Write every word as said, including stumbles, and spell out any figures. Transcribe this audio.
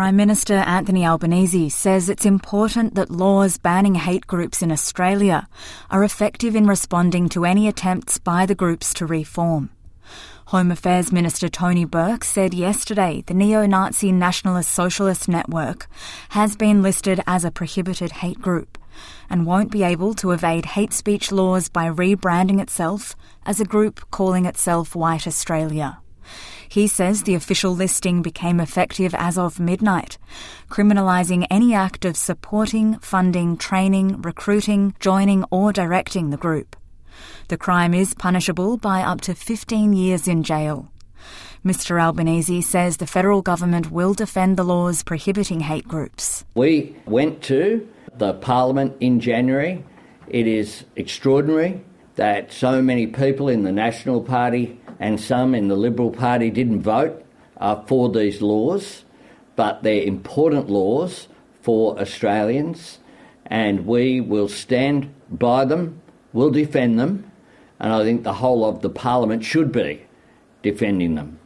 Prime Minister Anthony Albanese says it's important that laws banning hate groups in Australia are effective in responding to any attempts by the groups to reform. Home Affairs Minister Tony Burke said yesterday the neo-Nazi Nationalist Socialist Network has been listed as a prohibited hate group and won't be able to evade hate speech laws by rebranding itself as a group calling itself White Australia. He says the official listing became effective as of midnight, criminalising any act of supporting, funding, training, recruiting, joining or directing the group. The crime is punishable by up to fifteen years in jail. Mister Albanese says the federal government will defend the laws prohibiting hate groups. We went to the Parliament in January. It is extraordinary that so many people in the National Party and some in the Liberal Party didn't vote uh, for these laws, but they're important laws for Australians, and we will stand by them, we'll defend them, and I think the whole of the Parliament should be defending them.